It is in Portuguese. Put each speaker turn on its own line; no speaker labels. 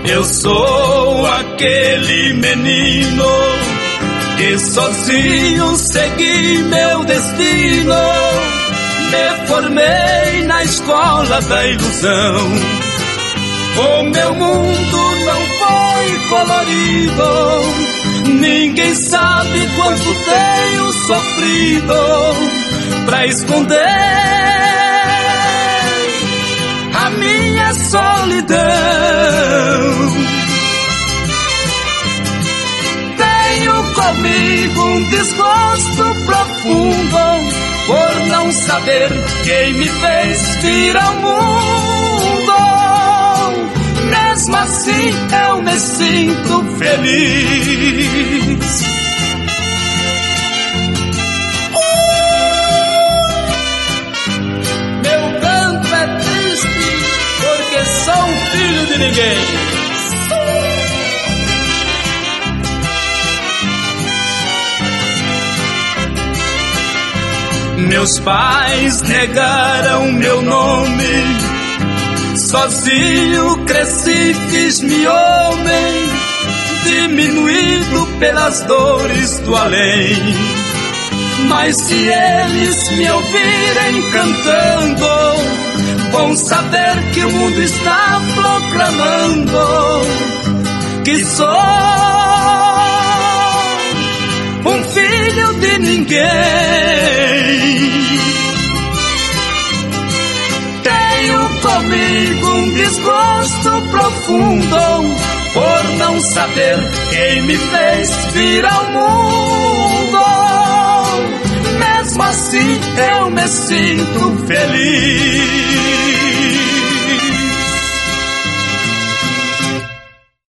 Eu sou aquele menino que sozinho segui meu destino. Me formei na escola da ilusão. O meu mundo não foi colorido. Ninguém sabe quanto tenho sofrido pra esconder a minha solidão. Tenho comigo um desgosto profundo por não saber quem me fez vir ao mundo. Mesmo assim eu me sinto feliz. Meu canto é triste porque sou um filho de ninguém. Meus pais negaram meu nome. Sozinho cresci, fiz-me homem, diminuído pelas dores do além. Mas se eles me ouvirem cantando, vão saber que o mundo está proclamando que sou um filho de ninguém. Tenho comigo um desgosto profundo por não saber quem me fez vir ao mundo. Mesmo assim eu me sinto feliz.